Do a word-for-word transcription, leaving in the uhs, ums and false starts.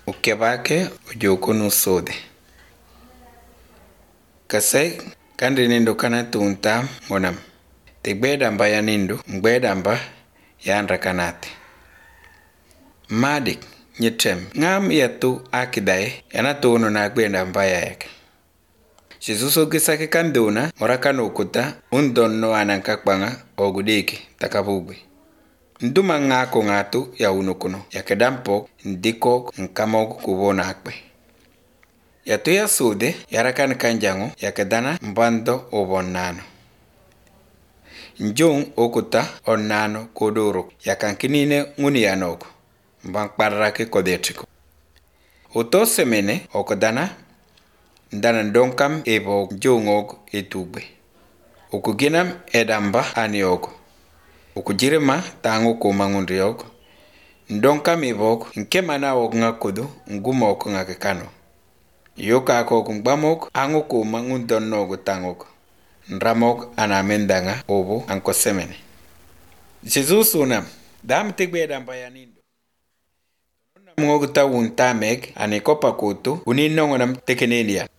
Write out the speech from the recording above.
ukebake ujoko nusode. Kasai kandi nindo kana tunta monam. Tigbeda mba ya nindo, mgbeda mba ya andra kanate. Madik, nyetem, ngam yatu akidae, yana tono na gbeda mba ya yake. Jesuso gisake kandona, morakano ukuta, undonno anankakbanga, ogudiki, takabugwe. Nduma ngako ngatu ya unukuno, ya kedampok, ndikok, nkamok kubona akbe. Yatu ya sude, yarakan kanjango, ya kedana mbando obonano. Njong okuta onano kodoro, ya kankinine nguni yanoko, mbang parake kodetiko. Oto semene, okodana, ndana donkam ebo njongok etugbe. Okuginam edamba anioko. Ukujirema tango kumangundi yoko. Ndonka mibok nkema na ok ngakudu ngumoko ngakekano. Yoka ako kumbamok ango kumangundon nogo tangoko. Nramok anamendanga obo anko semene. Jesus unam. Dam tigbe damba yanindo. Unam ngoguta untamek anikopa kutu uninongo nam tekenenia.